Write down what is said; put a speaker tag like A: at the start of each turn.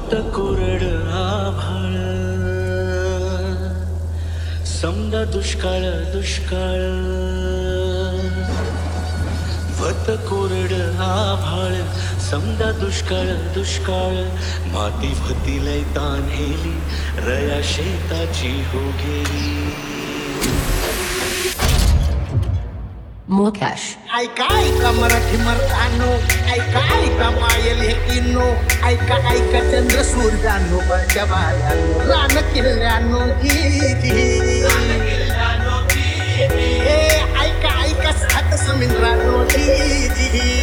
A: होत कोरड आभाळ समदा दुष्काळ दुष्काळ होत कोरड आभाळ समदा दुष्काळ दुष्काळ माती भती लय तान्हेली रया शेताची हो गेली
B: Mokash.
C: ऐका ऐका मराठी मर्दानो ऐका ऐका मायल हे किन्नो ऐका ऐका चंद्र सूर्यानो वरच्या बायानो रान किल्ल्यानो ऐका ऐका सात समुद्रानो